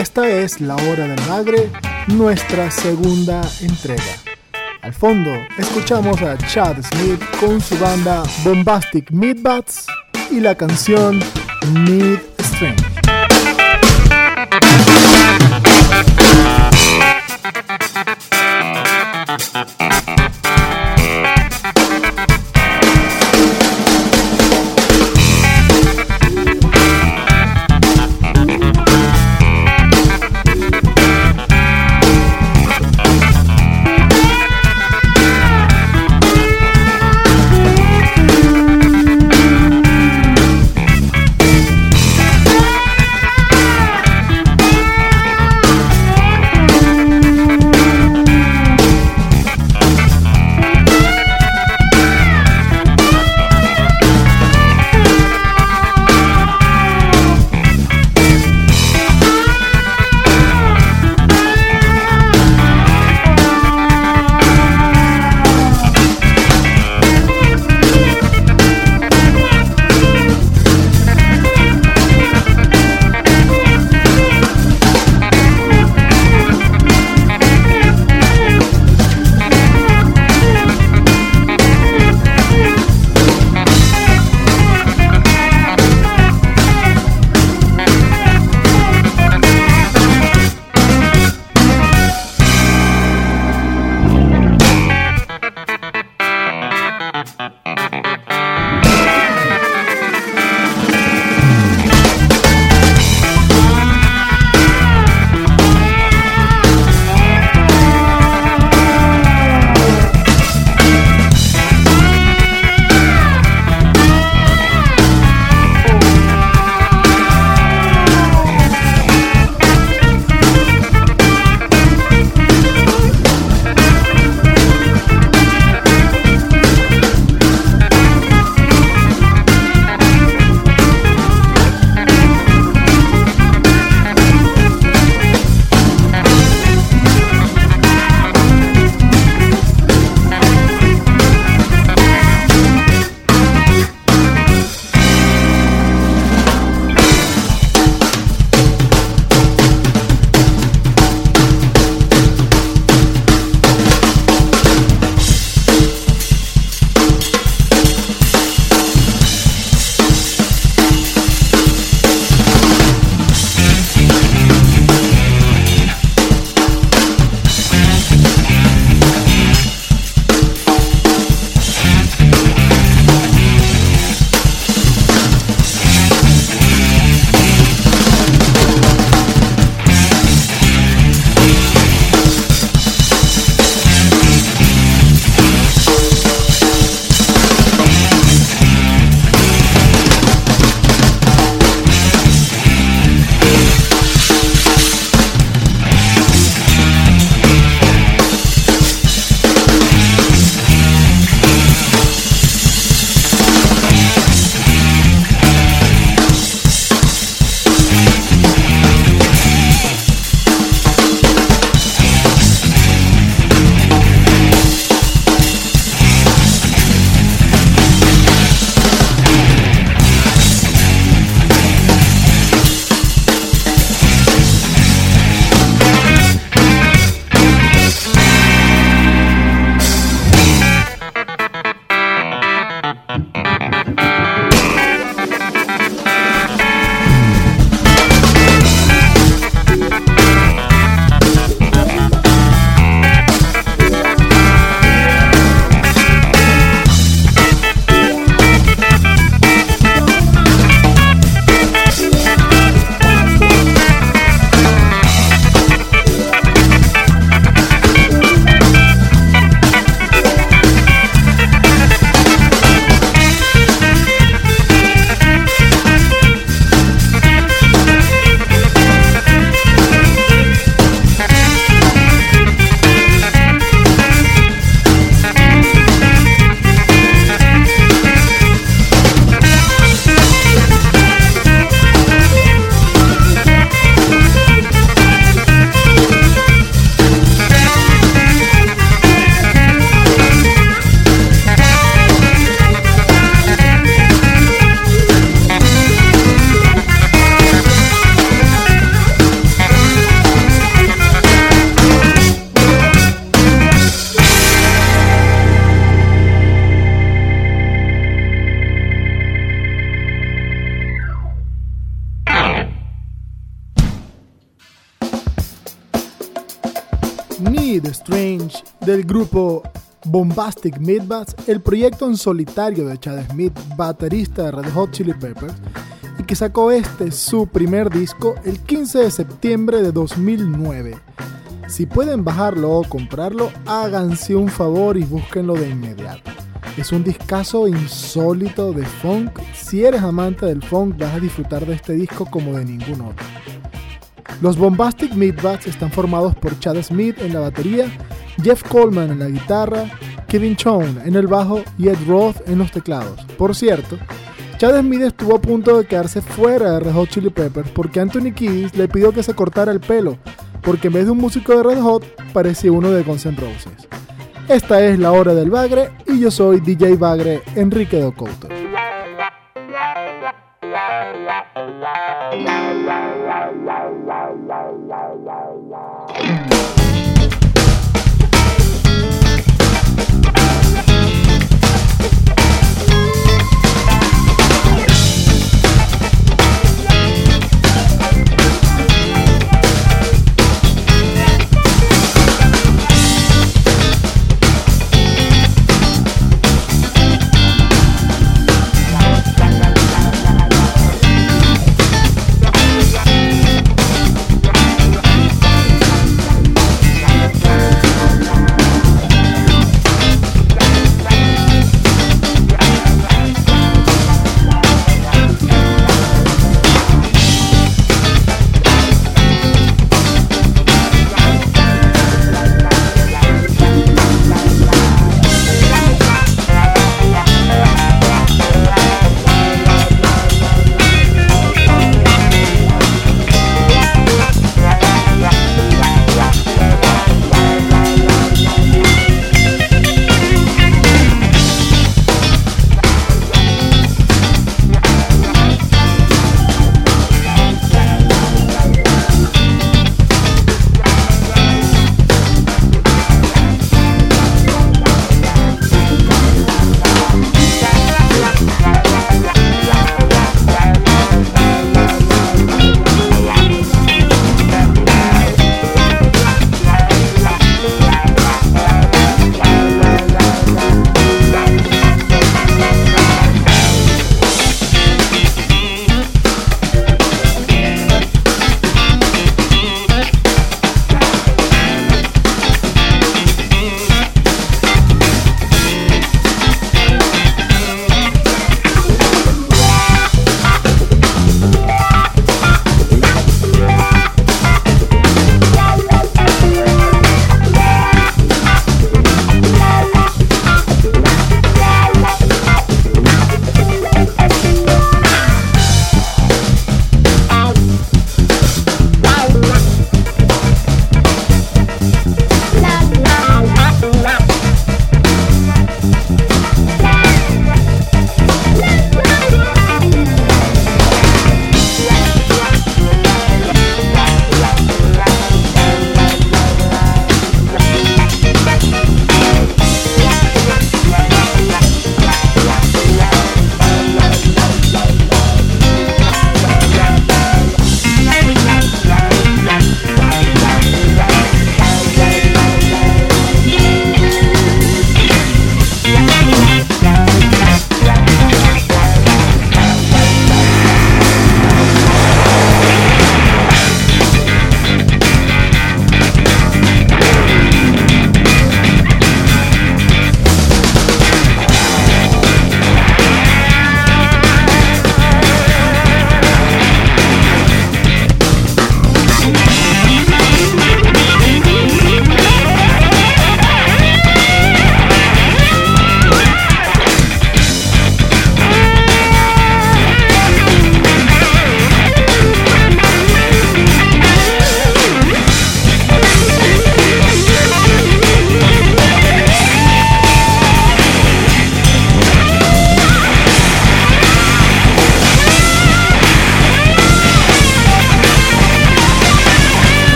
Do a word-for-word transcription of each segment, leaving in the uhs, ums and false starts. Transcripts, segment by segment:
esta es La Hora del Bagre, nuestra segunda entrega. Al fondo escuchamos a Chad Smith con su banda Bombastic Meatbats y la canción Need Strength. Smith Strange del grupo Bombastic Midbats, el proyecto en solitario de Chad Smith, baterista de Red Hot Chili Peppers, y que sacó este su primer disco el quince de septiembre de dos mil nueve. Si pueden bajarlo o comprarlo, háganse un favor y búsquenlo de inmediato. Es un discazo insólito de funk. Si eres amante del funk, vas a disfrutar de este disco como de ningún otro. Los Bombastic Midbats están formados por Chad Smith en la batería, Jeff Coleman en la guitarra, Kevin Chone en el bajo y Ed Roth en los teclados. Por cierto, Chad Smith estuvo a punto de quedarse fuera de Red Hot Chili Peppers porque Anthony Kiedis le pidió que se cortara el pelo, porque en vez de un músico de Red Hot, parecía uno de Guns N' Roses. Esta es la hora del bagre y yo soy D J Bagre Enrique Docouto.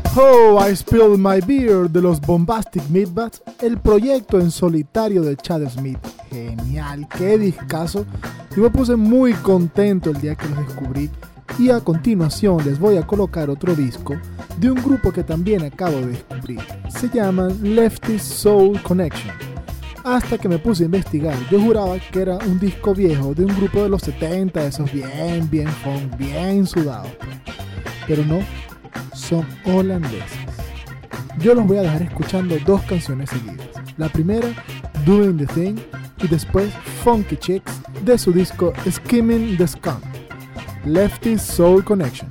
Oh, I Spilled My Beer de los Bombastic Midbats, el proyecto en solitario de Chad Smith. Genial, qué discazo. Yo me puse muy contento el día que los descubrí. Y a continuación les voy a colocar otro disco de un grupo que también acabo de descubrir. Se llaman Lefty Soul Connection. Hasta que me puse a investigar, yo juraba que era un disco viejo de un grupo de los setenta, esos bien, bien funk, bien sudados. Pero no, son holandeses. Yo los voy a dejar escuchando dos canciones seguidas. La primera, Doing the Thing, y después Funky Chicks de su disco Skimming the Skunk. Lefty Soul Connection.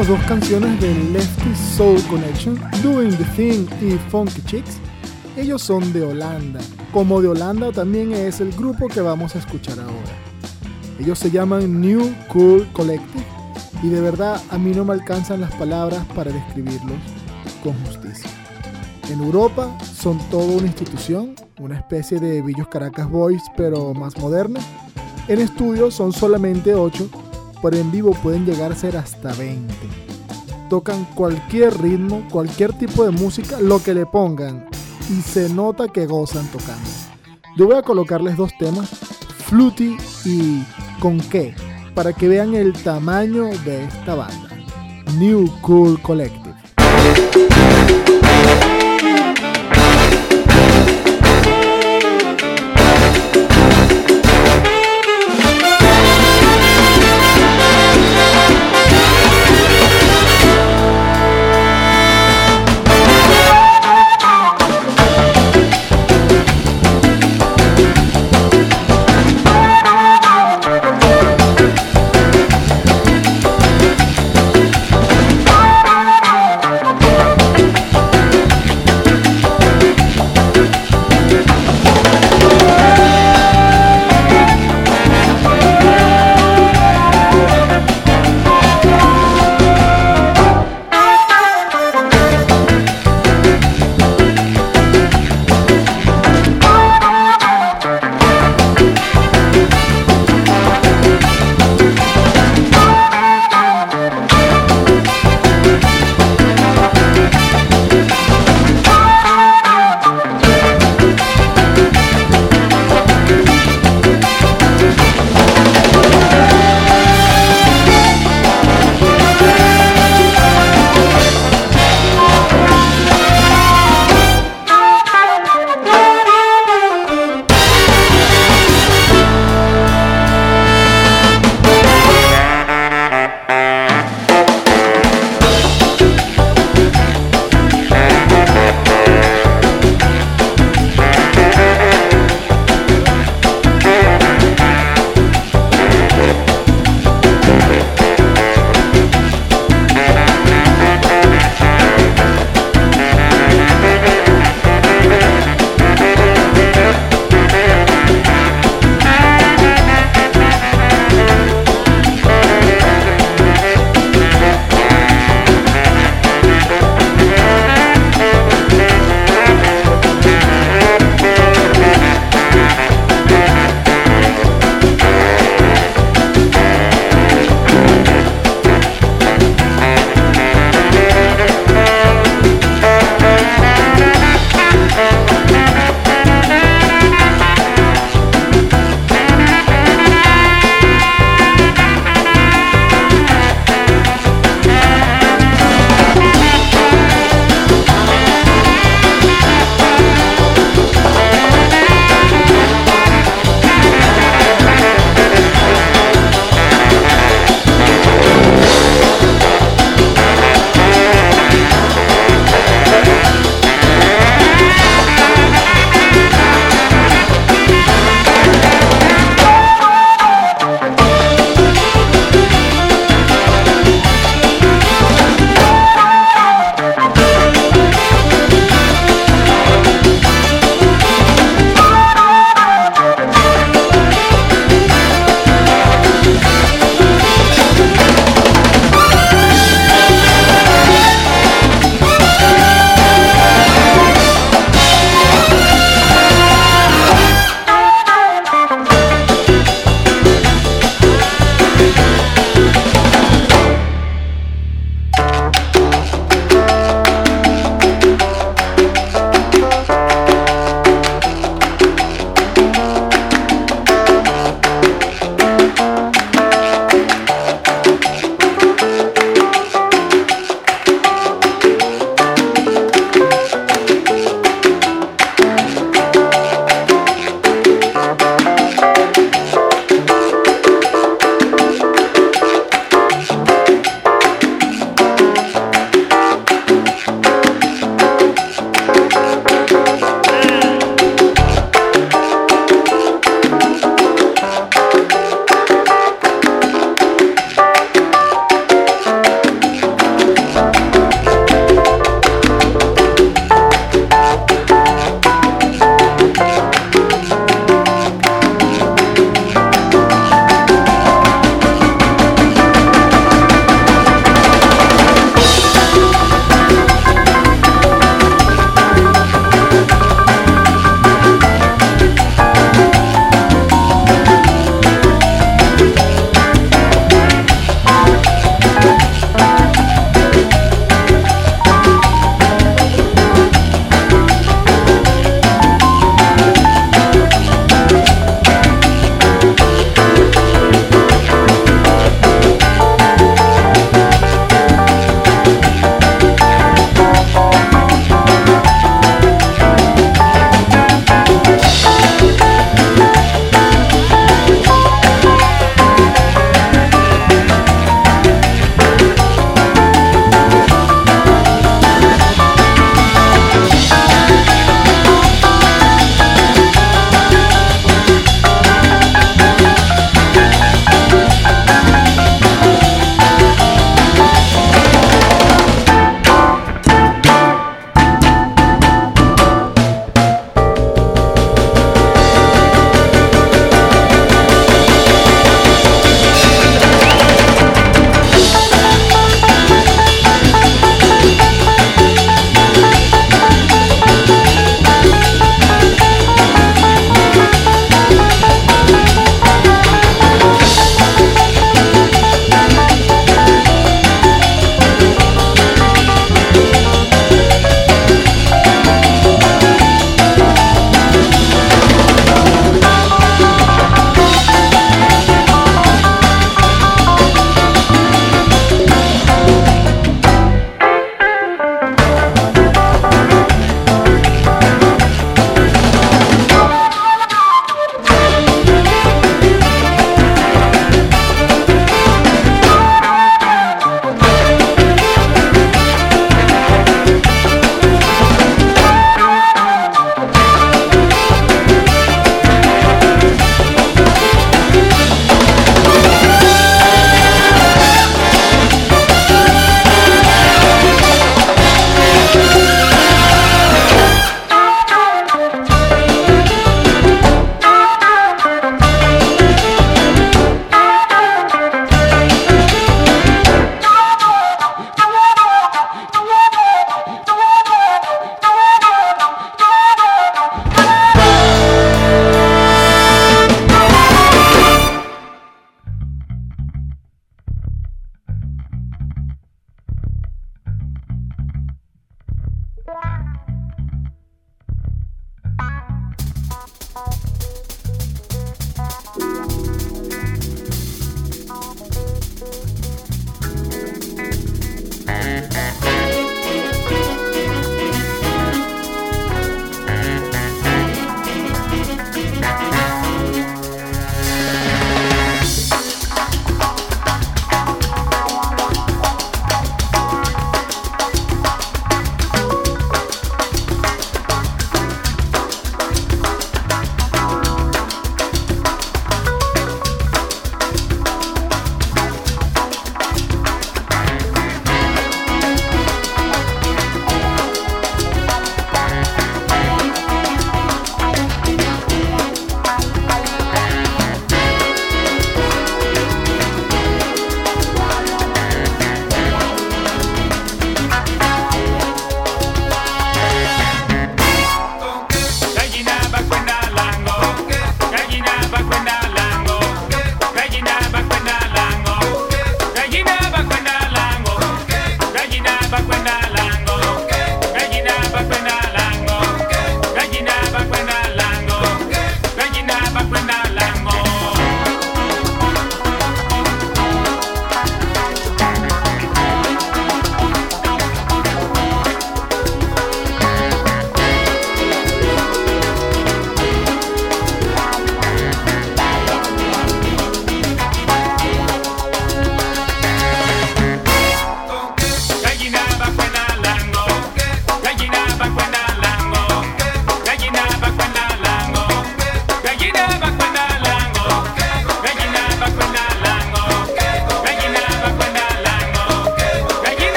escuchamos dos canciones del Lefty Soul Connection, Doing the Thing y Funky Chicks. Ellos son de Holanda. Como de Holanda también es el grupo que vamos a escuchar ahora. Ellos se llaman New Cool Collective y de verdad a mí no me alcanzan las palabras para describirlos con justicia. En Europa son toda una institución, una especie de Villos Caracas Boys pero más moderna. En estudio son solamente ocho, pero en vivo pueden llegar a ser hasta veinte. Tocan cualquier ritmo, cualquier tipo de música, lo que le pongan, y se nota que gozan tocando. Yo voy a colocarles dos temas, Fluty y Con qué, para que vean el tamaño de esta banda. New Cool Collective.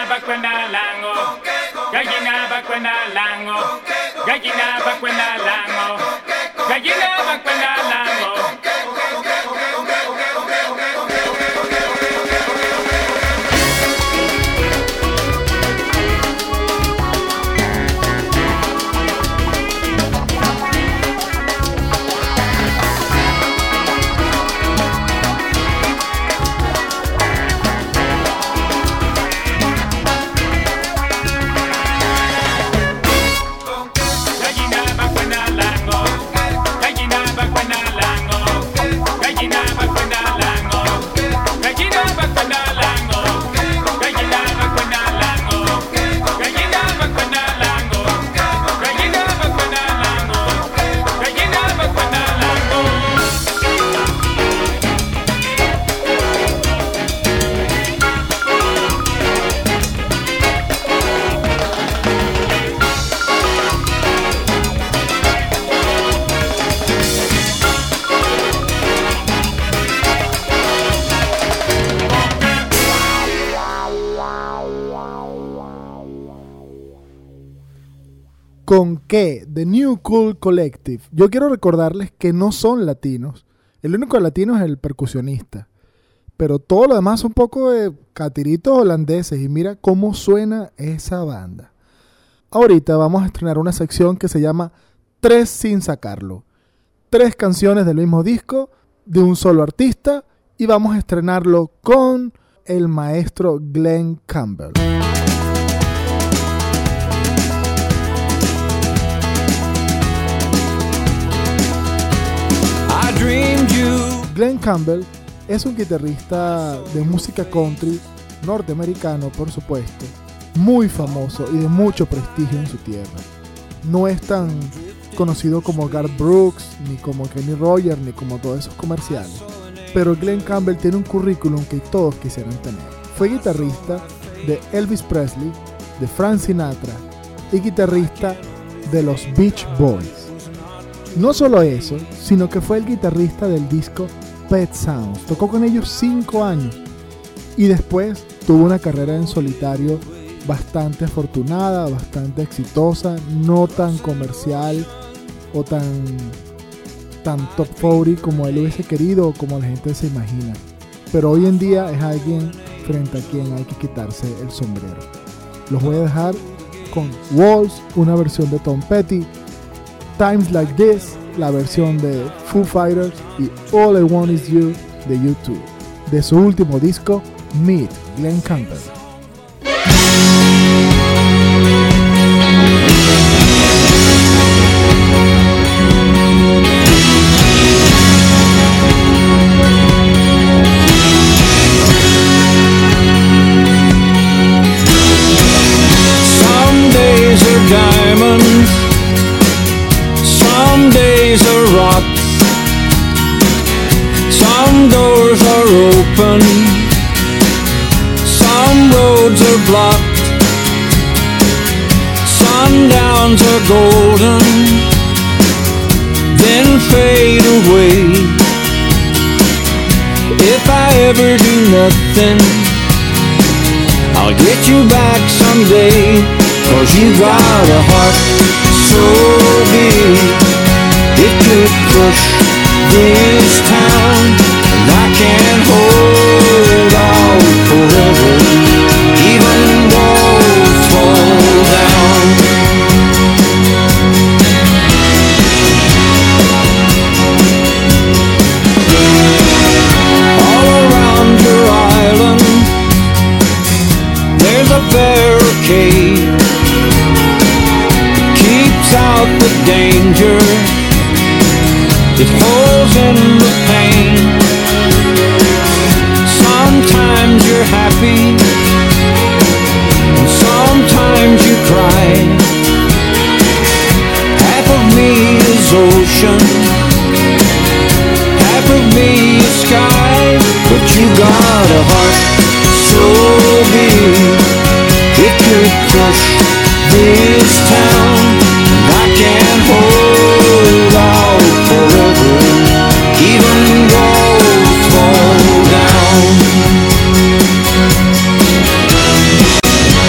bakwenda lango, gallina bakwenda lango, gallina bakwenda lango, gallina bakwenda lango. Con qué, The New Cool Collective. Yo quiero recordarles que no son latinos. El único latino es el percusionista. Pero todo lo demás son un poco de catiritos holandeses. Y mira cómo suena esa banda. Ahorita vamos a estrenar una sección que se llama Tres sin sacarlo. Tres canciones del mismo disco, de un solo artista. Y vamos a estrenarlo con el maestro Glen Campbell. Glen Campbell es un guitarrista de música country norteamericano, por supuesto, muy famoso y de mucho prestigio en su tierra. No es tan conocido como Garth Brooks, ni como Kenny Rogers, ni como todos esos comerciales, pero Glen Campbell tiene un currículum que todos quisieran tener. Fue guitarrista de Elvis Presley, de Frank Sinatra y guitarrista de los Beach Boys. No solo eso, sino que fue el guitarrista del disco Pet Sounds. Tocó con ellos cinco años y después tuvo una carrera en solitario bastante afortunada, bastante exitosa, no tan comercial o tan, tan top cuarenta como él hubiese querido o como la gente se imagina. Pero hoy en día es alguien frente a quien hay que quitarse el sombrero. Los voy a dejar con Walls, una versión de Tom Petty, Times Like This, la versión de Foo Fighters, y All I Want Is You de U two, de su último disco, Meet, Glen Campbell. Some days are diamonds, some days are rocks, some doors are open, some roads are blocked, sundowns are golden, then fade away. If I ever do nothing, I'll get you back someday, 'cause you got a heart so big it could crush this town, and I can't hold out forever, even walls fall down. All around your island there's a barricade, keeps out the danger, it holds in the pain. Sometimes you're happy, and sometimes you cry. Half of me is ocean, half of me is sky, but you got a heart so big it could crush this town, and I can't hold out forever, even walls fall down.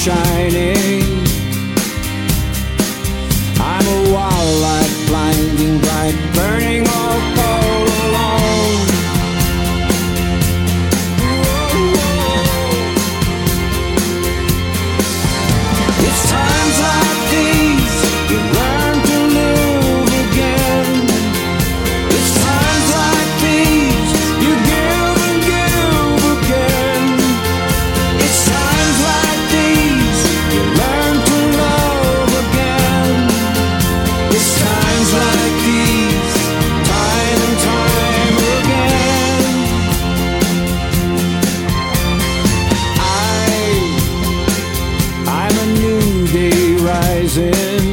shining. I'm a wildlight, blinding bright, burning all all alone. It's times like these you learn to live again. It's times like these you give and give again. It's times like these you learn to love again. It's times like these, time and time again. I, I'm a new day rising.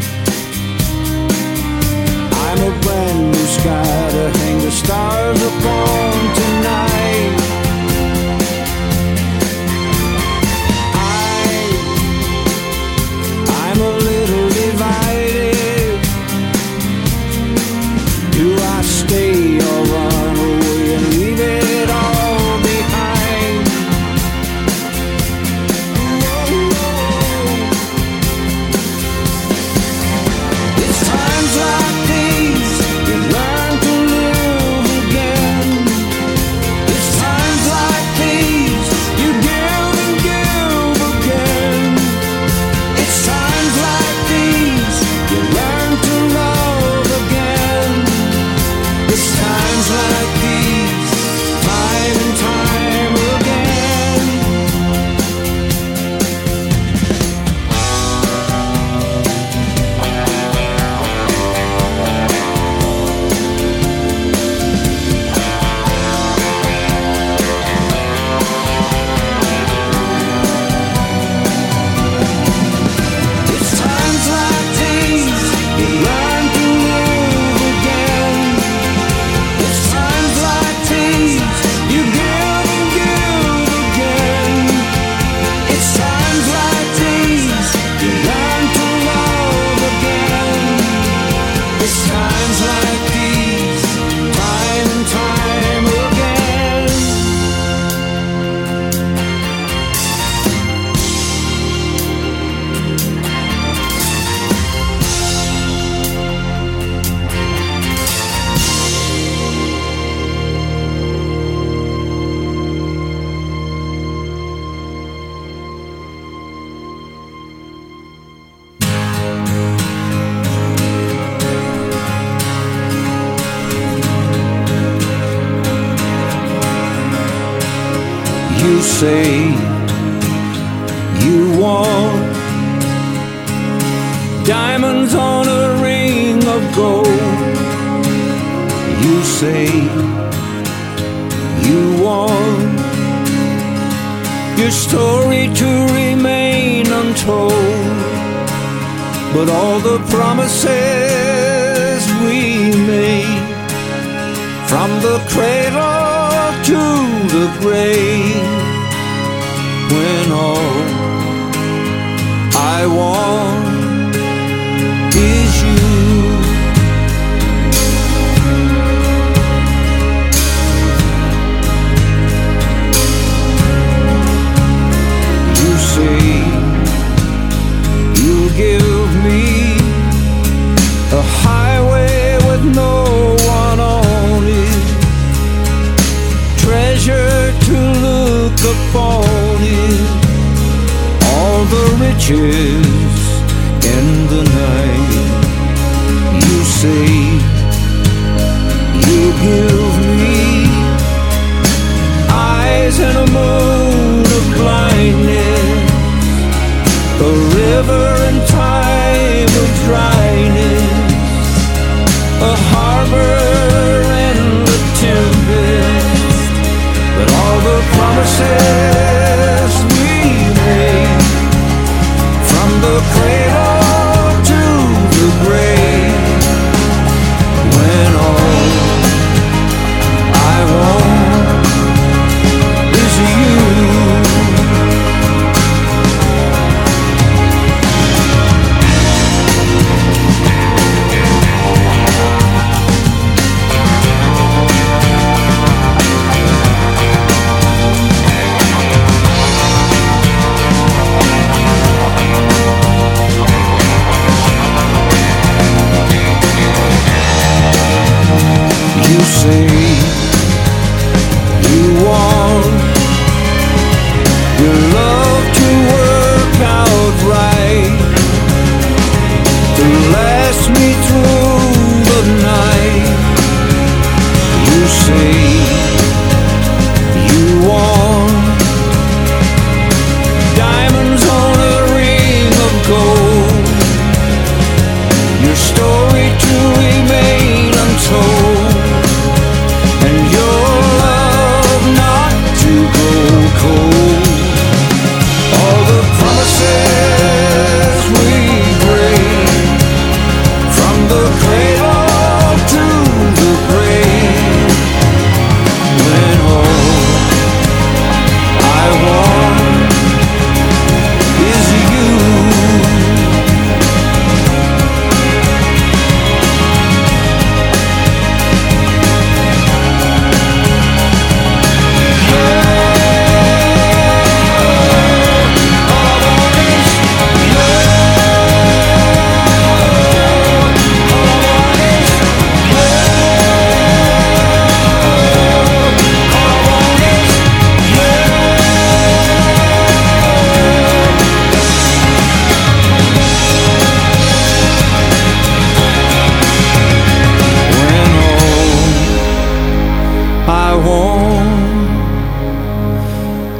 I'm a brand new sky to hang the stars upon tonight. I, I'm a little divided. Do I stay or run away and leave it all behind? It's times like these you learn to live again. It's times like these you give and give again. It's times like these you learn to love again. It's times like these, time and time again. It's times like these you learn to live again. It's times like these you give and give again. It's times like these you learn to love again. It's times like these, time and time again. You say you want diamonds on a ring of gold. You say you want your story to remain untold. But all the promises we made, from the cradle to the grave, when all I want is you. You say you'll give me a highway with no one on it, treasure to look upon it, all the riches in the night. You say you give me eyes and a moon of blindness, a river in time of dryness, a harbor in the tempest. But all the promises we made, from the cradle to the grave, when all I want is you.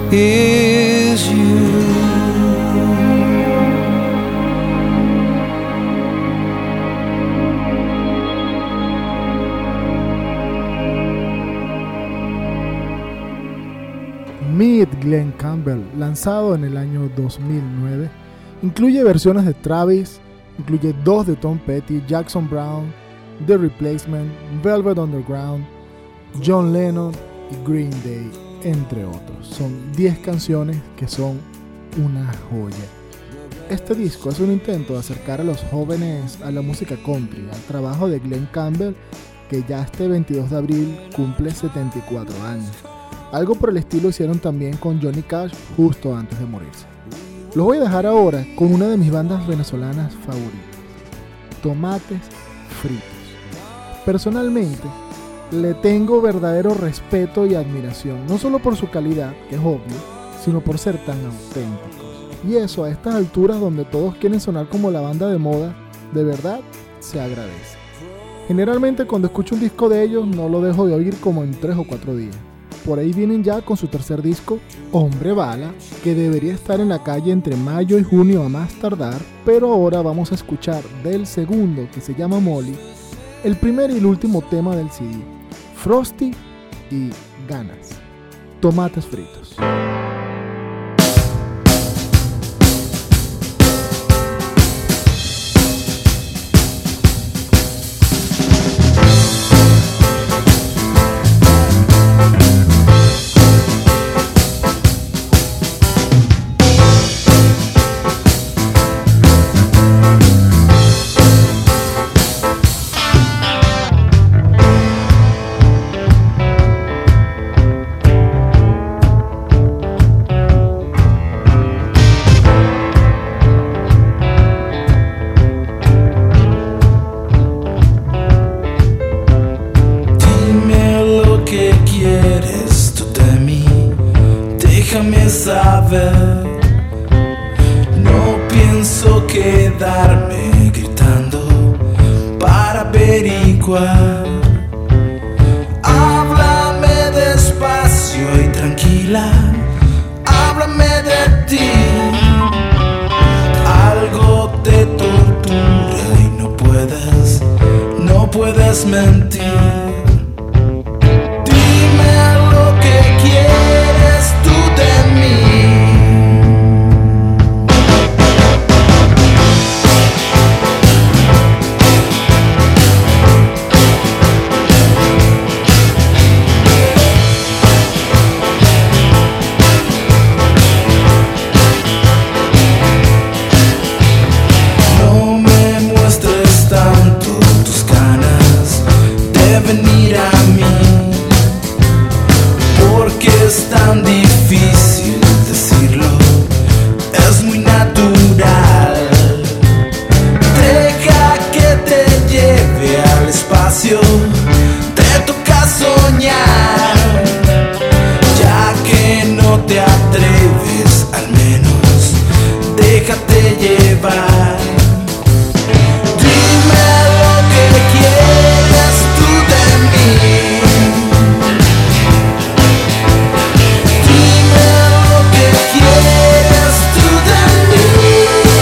is you. Meet Glenn Campbell, lanzado en el año dos mil nueve, incluye versiones de Travis, incluye dos de Tom Petty, Jackson Browne, The Replacement, Velvet Underground, John Lennon y Green Day, entre otros. Son diez canciones que son una joya. Este disco es un intento de acercar a los jóvenes a la música country, al trabajo de Glenn Campbell, que ya este veintidós de abril cumple setenta y cuatro años. Algo por el estilo hicieron también con Johnny Cash justo antes de morirse. Los voy a dejar ahora con una de mis bandas venezolanas favoritas, Tomates Fritos. Personalmente, le tengo verdadero respeto y admiración, no solo por su calidad, que es obvio, sino por ser tan auténticos. Y eso a estas alturas donde todos quieren sonar como la banda de moda, de verdad se agradece. Generalmente cuando escucho un disco de ellos no lo dejo de oír como en tres o cuatro días. Por ahí vienen ya con su tercer disco, Hombre Bala, que debería estar en la calle entre mayo y junio a más tardar, pero ahora vamos a escuchar del segundo, que se llama Molly, el primer y el último tema del C D, Frosty y Ganas, Tomates Fritos. No pienso quedarme gritando para averiguar. Háblame despacio y tranquila, háblame de ti. Algo te tortura y no puedes, no puedes mentir. Dime lo que quieres tú de mí. Venir a mí, porque es tan difícil decirlo, es muy natural. Deja que te lleve al espacio, te toca soñar, ya que no te atreves, al menos déjate llevar. Dime lo que quieres tú de mí. Dime lo que quieres tú de mí.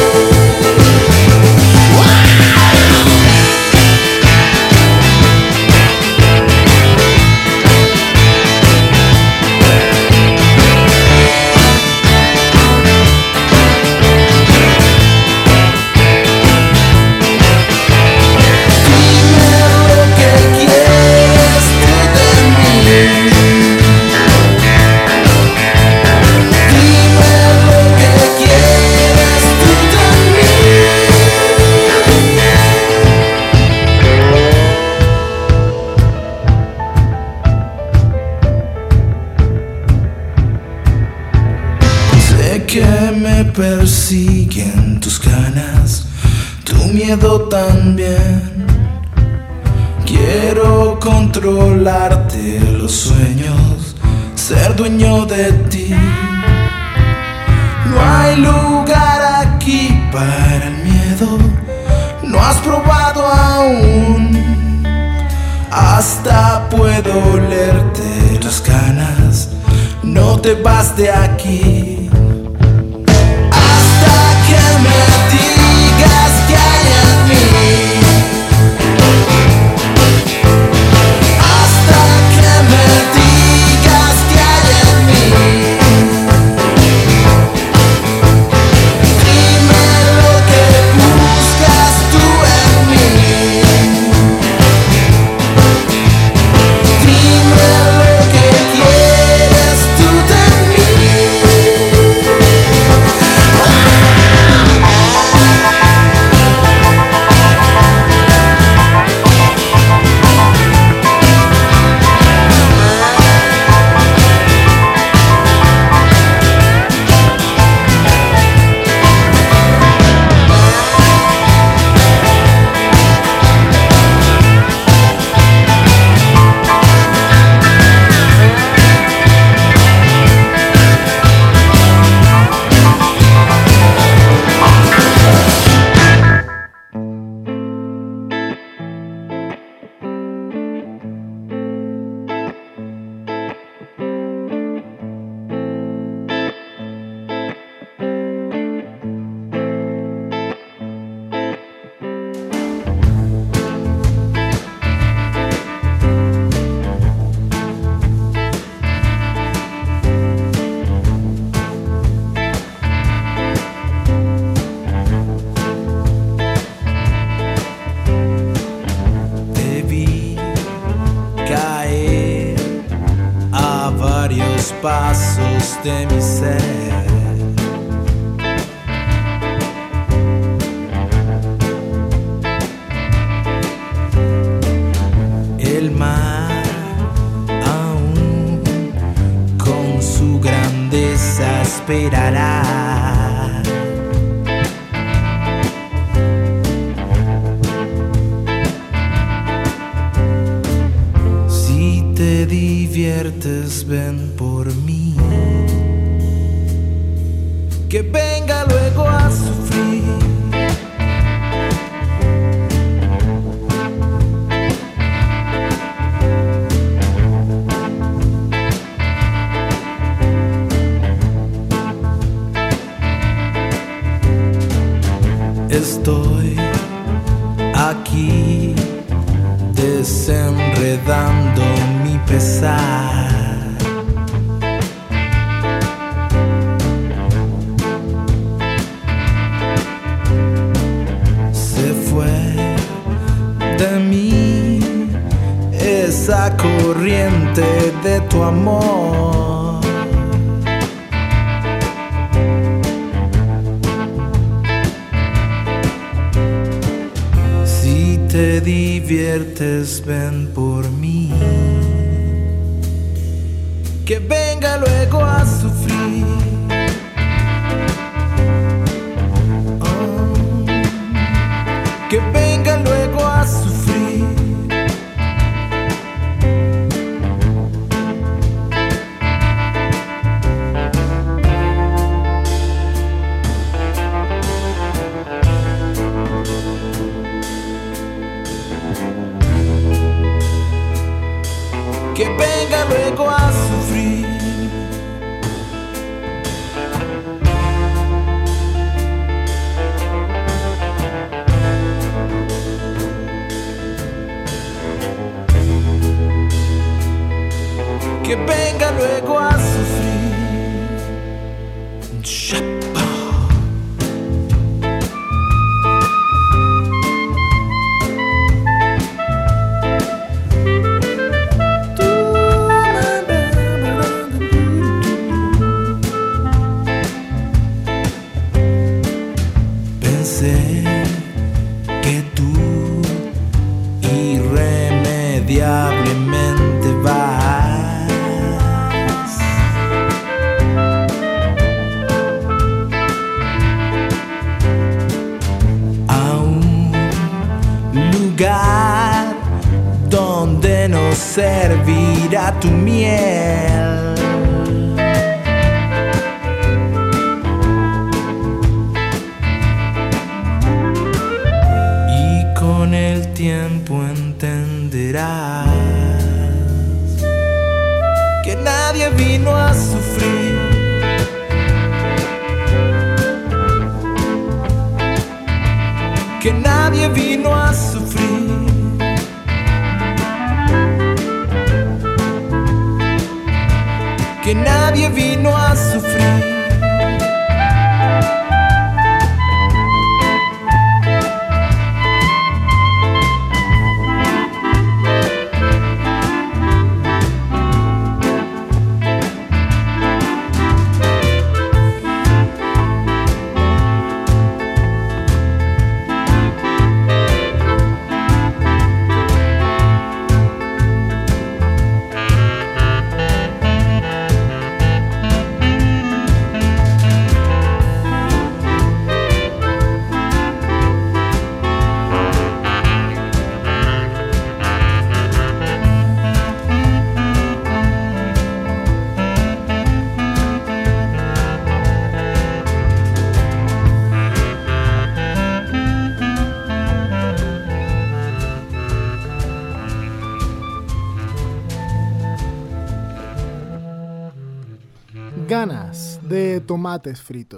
Que me persiguen tus ganas, tu miedo también. Quiero controlarte los sueños, ser dueño de ti. No hay lugar aquí para el miedo, no has probado aún. Hasta puedo olerte las ganas, no te vas de aquí hasta que me digas que hay en mí, hasta que me digas que hay en mí. Dime lo que buscas tú en mí, dime lo que quieres tú de mí. Pasos de mi ser, el mar aún con su grandeza esperará. Si te diviertes, ven por mí, que venga luego a sufrir. Estoy aquí desenredando mi pesar. Se fue de mí esa corriente de tu amor. Si te diviertes, ven por mí, que venga luego a sufrir. Oh, que venga luego a sufrir. Que venga luego a sufrir. Que venga luego a sufrir. Shapa. Pensé que tú irremediablemente vas a un lugar donde no servirá tu miel. Con el tiempo entenderás que nada nadie vino a sufrir. Que nadie vino a sufrir. Que nadie vino a sufrir. Ganas de tomates fritos.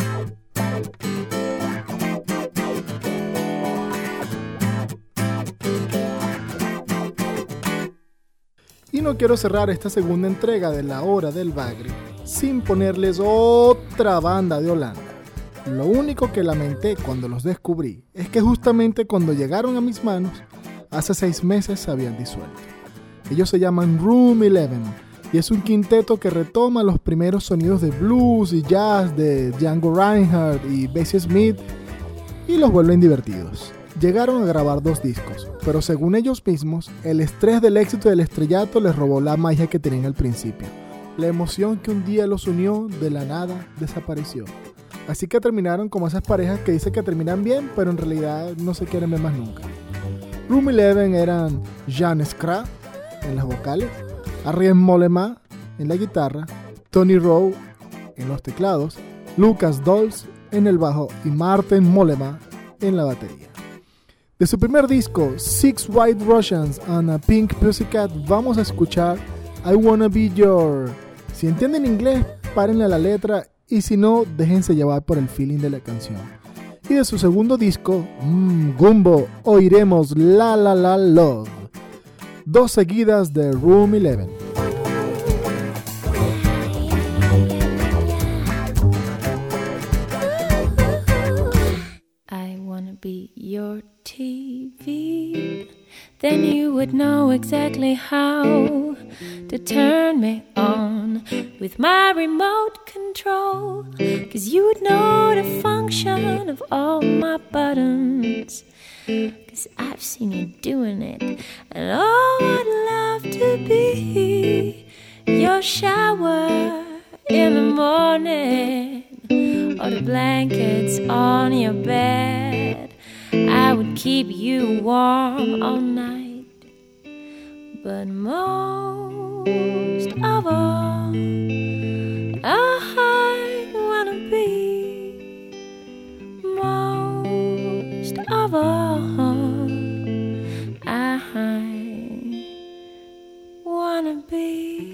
Y no quiero cerrar esta segunda entrega de La Hora del Bagre sin ponerles otra banda de Holanda. Lo único que lamenté cuando los descubrí es que justamente cuando llegaron a mis manos, hace seis meses se habían disuelto. Ellos se llaman Room eleven. Y es un quinteto que retoma los primeros sonidos de blues y jazz de Django Reinhardt y Bessie Smith y los vuelven divertidos. Llegaron a grabar dos discos, pero según ellos mismos, el estrés del éxito del estrellato les robó la magia que tenían al principio. La emoción que un día los unió, de la nada desapareció. Así que terminaron como esas parejas que dicen que terminan bien, pero en realidad no se quieren ver más nunca. Room eleven eran Jan Skra en las vocales, Arjen Mollema en la guitarra, Tony Rowe en los teclados, Lucas Dolz en el bajo y Martin Mollema en la batería. De su primer disco, Six White Russians and a Pink Pussycat, vamos a escuchar I Wanna Be Your. Si entienden inglés, párenle a la letra y si no, déjense llevar por el feeling de la canción. Y de su segundo disco, mmm, Gumbo, oiremos La La La Love. Dos seguidas de Room eleven. I wanna be your T V, then you would know exactly how to turn me on with my remote control, 'cause you would know the function of all my buttons, 'cause I've seen you doing it, and oh, I'd love to be your shower in the morning, or the blankets on your bed. I would keep you warm all night, but most of all, I wanna be most of all, I wanna be.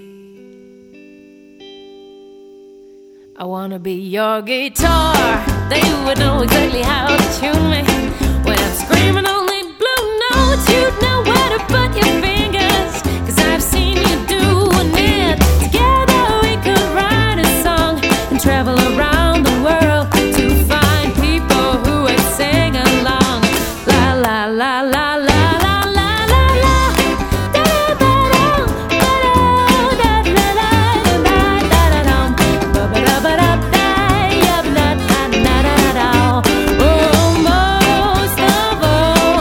I wanna be your guitar, then you would know exactly how to tune me. When I'm screaming only blue notes, you'd know where to put your fingers, 'cause I've seen you doing it. Together we could write a song and travel around the world to find people who would sing along. La la la la la. Most of all,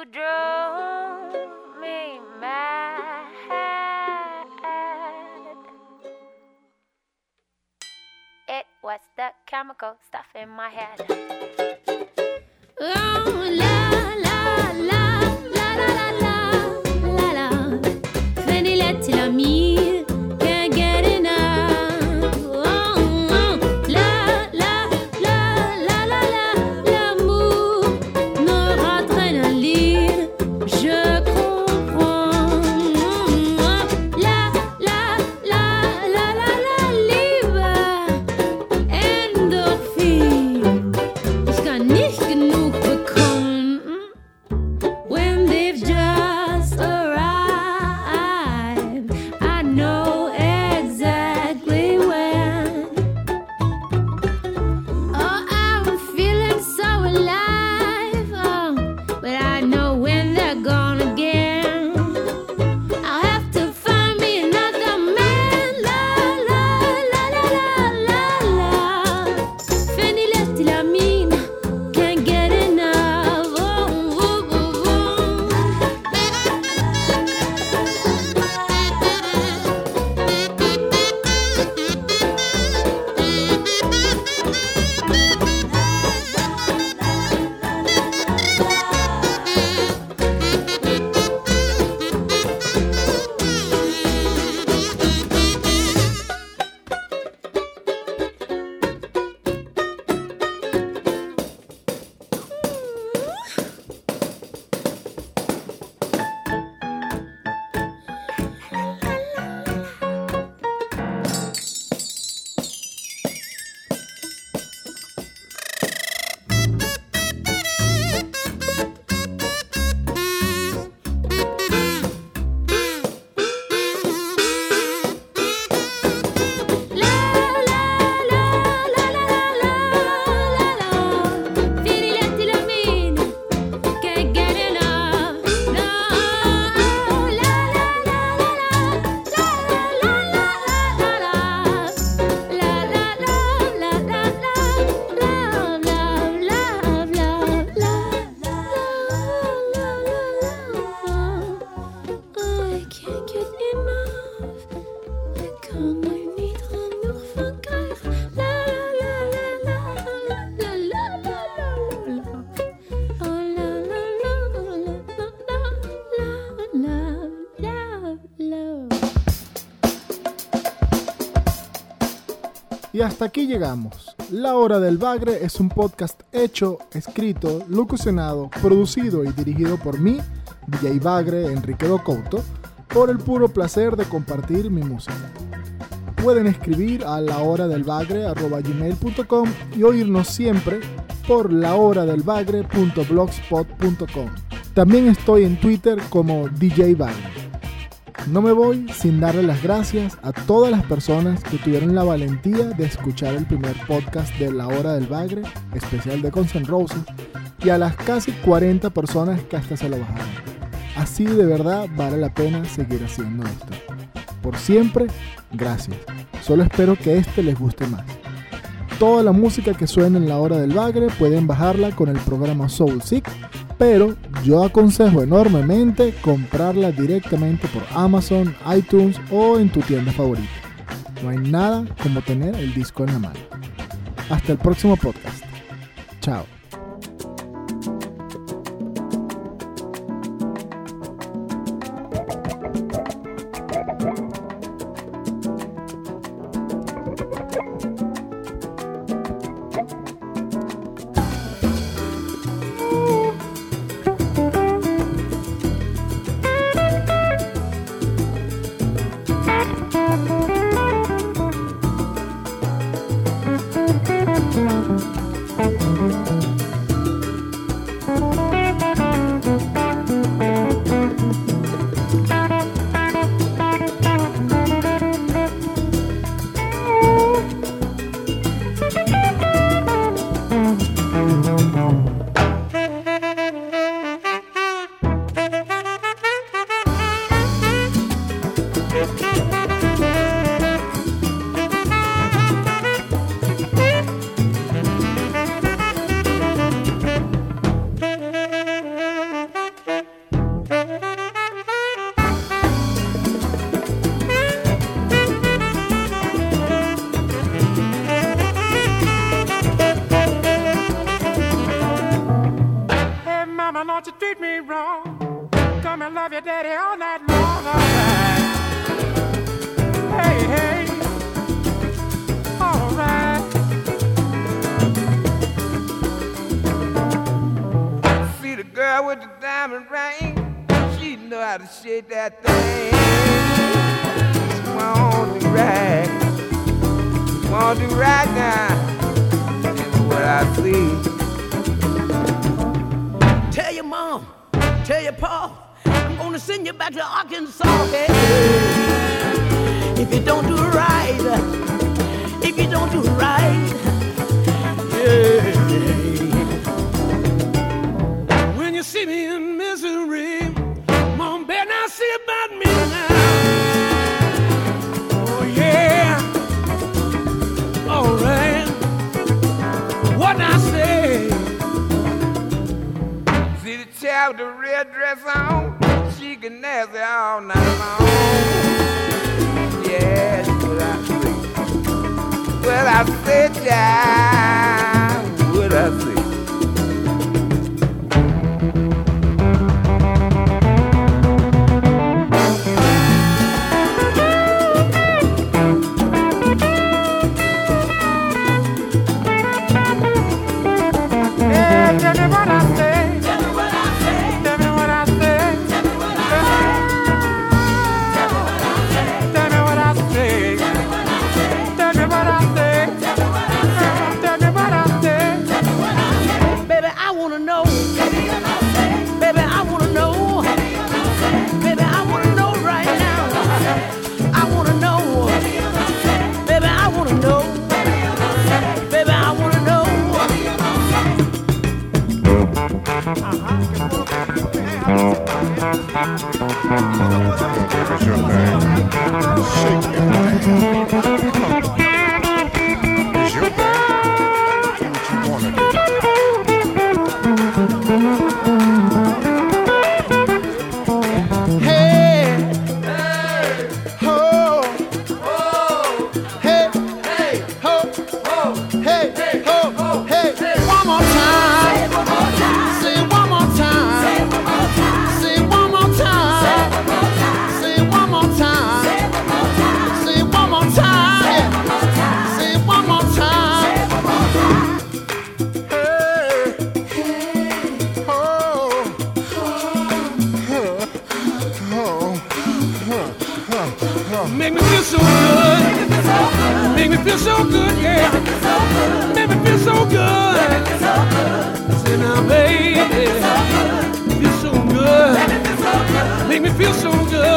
drove me mad. It was the chemical stuff in my head. Oh, la, la, la, la, la, la, la, la. Fenilette till I'm me, can't get enough. Oh, oh, la, la, la, la, la, la. L'amour, noradrénaline, je comprends. La, la, la, la, la, la, liebe Endorphin. Ich kann nicht genug bekommen. When they've just arrived, I know exactly when. Oh, I'm feeling so alive. Oh, but I know when they're gone again. I'll have to find me another man. La, la, la, la, la, la, la. Phenylethylamine, can't get enough. Oh, oh, oh, oh. Y hasta aquí llegamos. La Hora del Bagre es un podcast hecho, escrito, locucionado, producido y dirigido por mí, D J Bagre Enrique Couto, por el puro placer de compartir mi música. Pueden escribir a lahoradelbagre arroba gmail punto com y oírnos siempre por lahoradelbagre punto blogspot punto com. También estoy en Twitter como D J Bagre. No me voy sin darle las gracias a todas las personas que tuvieron la valentía de escuchar el primer podcast de La Hora del Bagre, especial de Guns N' Roses, y a las casi cuarenta personas que hasta se lo bajaron. Así de verdad vale la pena seguir haciendo esto. Por siempre, gracias. Solo espero que este les guste más. Toda la música que suena en La Hora del Bagre pueden bajarla con el programa SoulSeek, pero yo aconsejo enormemente comprarla directamente por Amazon, iTunes o en tu tienda favorita. No hay nada como tener el disco en la mano. Hasta el próximo podcast. Chao. Thank you. treat me wrong. Come and love your daddy all night long. All right. Hey, hey. All right. See the girl with the diamond ring. She know how to shake that thing. She won't do right. She won't do right now. That's what I see. Tell your mom, tell your pa, I'm gonna send you back to Arkansas. Hey, if you don't do right, if you don't do right, yeah. When you see me in misery, mom, better not see about me now. Oh yeah, all right. What I say? See the child with the red dress on, she can dance it all night long. Yeah, that's what I say. Well, I said, child, what I say. Yeah, tell me what I say. What's your name? Shake your name. It's your name. Do what you wanna do. Hey, hey, ho, ho, hey, hey, ho, ho, hey, hey, ho, ho, hey. One more time. Say it one more time. Say it one more time. Say it one more time. Say it one more time. Say it one more time. Make me feel so good. Make me feel so good, yeah. Make me feel so good. Say now, baby, feel so good. Make me feel so good.